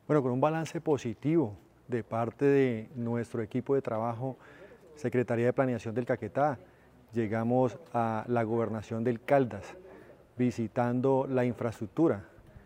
Bueno, con un balance positivo de parte de nuestro equipo de trabajo, Secretaría de Planeación del Caquetá, llegamos a la gobernación del Caldas, visitando la infraestructura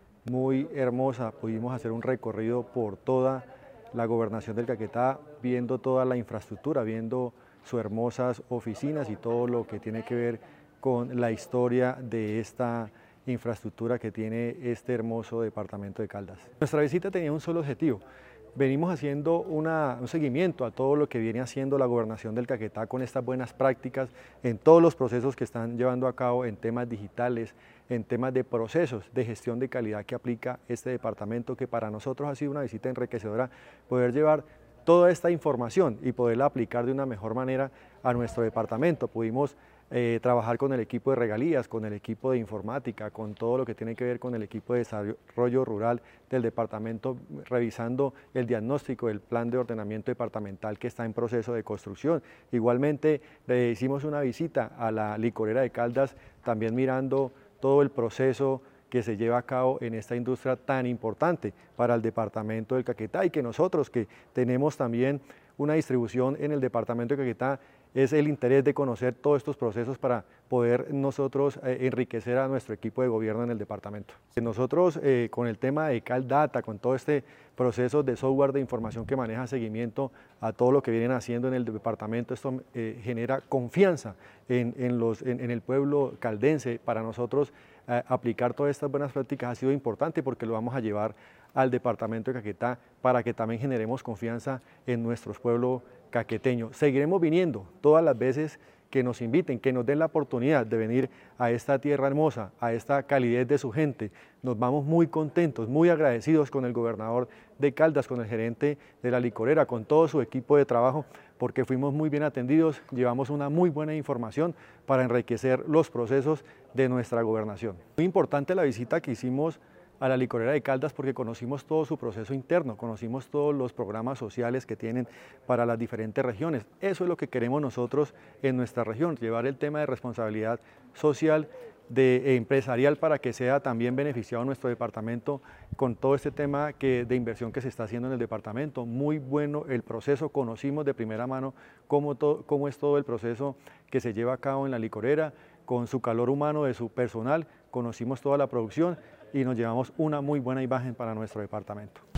muy hermosa. Pudimos hacer un recorrido por toda la gobernación del Caquetá, viendo toda la infraestructura, viendo sus hermosas oficinas y todo lo que tiene que ver con la historia de esta infraestructura que tiene este hermoso departamento de Caldas. Nuestra visita tenía un solo objetivo. Venimos haciendo un seguimiento a todo lo que viene haciendo la gobernación del Caquetá con estas buenas prácticas en todos los procesos que están llevando a cabo en temas digitales, en temas de procesos de gestión de calidad que aplica este departamento, que para nosotros ha sido una visita enriquecedora poder llevar toda esta información y poderla aplicar de una mejor manera a nuestro departamento. Pudimos trabajar con el equipo de regalías, con el equipo de informática, con todo lo que tiene que ver con el equipo de desarrollo rural del departamento, revisando el diagnóstico del plan de ordenamiento departamental que está en proceso de construcción. Igualmente hicimos una visita a la licorera de Caldas, también mirando todo el proceso que se lleva a cabo en esta industria tan importante para el departamento del Caquetá, y que nosotros que tenemos también una distribución en el departamento de Caquetá, es el interés de conocer todos estos procesos para poder nosotros enriquecer a nuestro equipo de gobierno en el departamento. Nosotros con el tema de CalData, con todo este proceso de software de información que maneja seguimiento a todo lo que vienen haciendo en el departamento, esto genera confianza en el pueblo caldense. Para nosotros aplicar todas estas buenas prácticas ha sido importante porque lo vamos a llevar al departamento de Caquetá para que también generemos confianza en nuestros pueblos caqueteños. Seguiremos viniendo todas las veces que nos inviten, que nos den la oportunidad de venir a esta tierra hermosa, a esta calidez de su gente. Nos vamos muy contentos, muy agradecidos con el gobernador de Caldas, con el gerente de la licorera, con todo su equipo de trabajo, porque fuimos muy bien atendidos, llevamos una muy buena información para enriquecer los procesos de nuestra gobernación. Muy importante la visita que hicimos a la licorera de Caldas porque conocimos todo su proceso interno, conocimos todos los programas sociales que tienen para las diferentes regiones. Eso es lo que queremos nosotros en nuestra región, llevar el tema de responsabilidad social, empresarial, para que sea también beneficiado nuestro departamento con todo este tema de inversión que se está haciendo en el departamento. Muy bueno el proceso, conocimos de primera mano cómo es todo el proceso que se lleva a cabo en la licorera, con su calor humano de su personal, conocimos toda la producción y nos llevamos una muy buena imagen para nuestro departamento.